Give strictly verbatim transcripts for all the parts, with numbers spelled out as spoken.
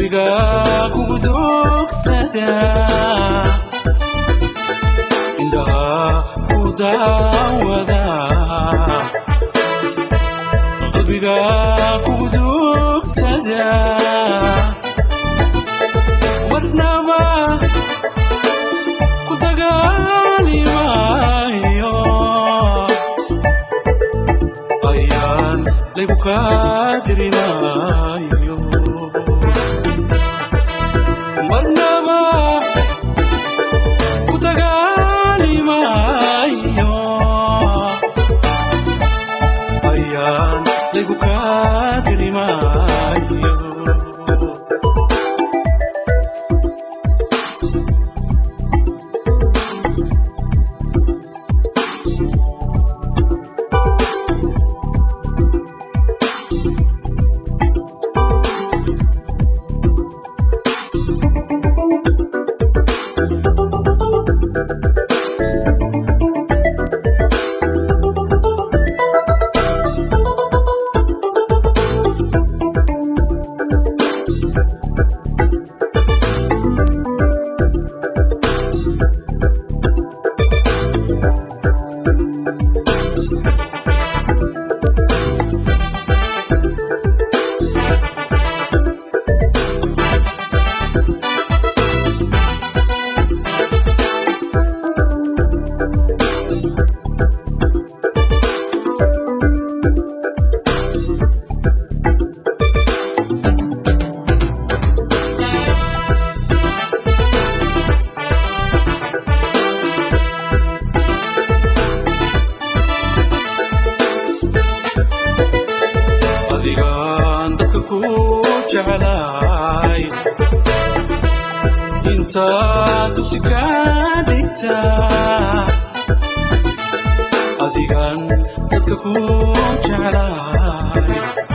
qalbiga kugu dogsada indhaha ku daawada qalbiga kugu dogsada marnaba ku dagaali maayo ayaan laygu qadri maayo marnaba ku dagaali maayo ayaan laygu qadri maayo inta dugsiga dhigta adigan dadka ku jeclahay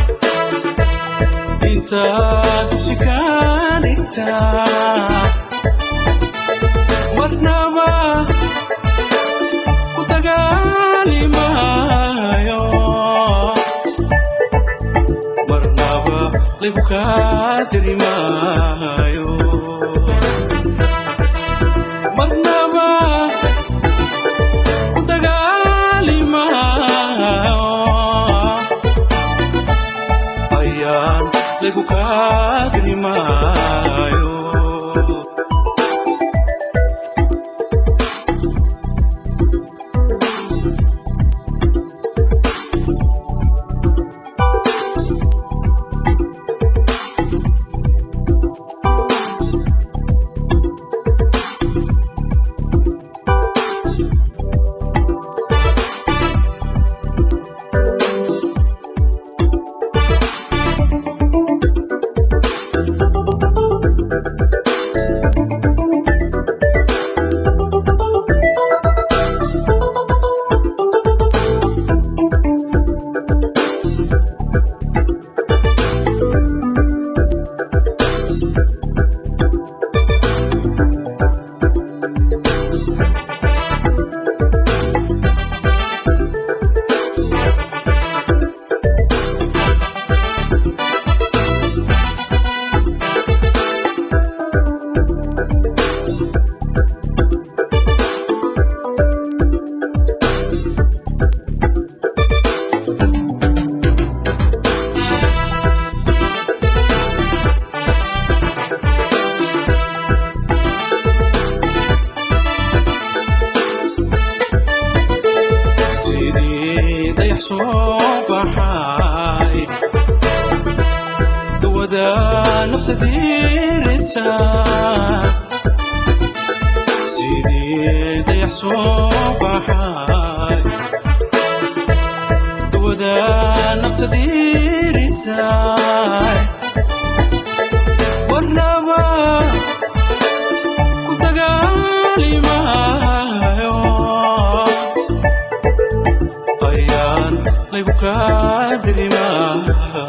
inta dugsiga dhigta marnaba ku dagaali maayo marnaba laygu qadri maayo marnaba ku dagaali maayo ayaan laygu qadri maayo صباحي دودا نقتدي رسال سيدي ضيع صباحي دودا نقتدي رسال والنبا كنت قالي معايو laygu qadri maayo